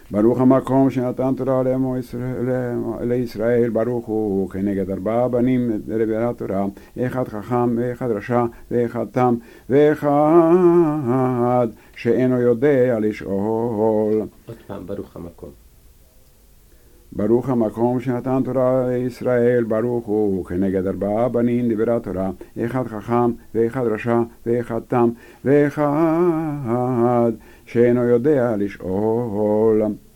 ברוך המקום שנתן תורה לישראל, ברוך הוא כנגד 4 בנים לדבר התורה, אחד חכם ואחד רשע ואחד תם ואחד שאינו יודע לשאול. עוד פעם, ברוך המקום. ברוך המקום שנתן תורה לישראל, ברוך הוא כנגד 4 בנים דברי התורה, אחד חכם ואחד רשע ואחד תם ואחד שאינו יודע לשאול.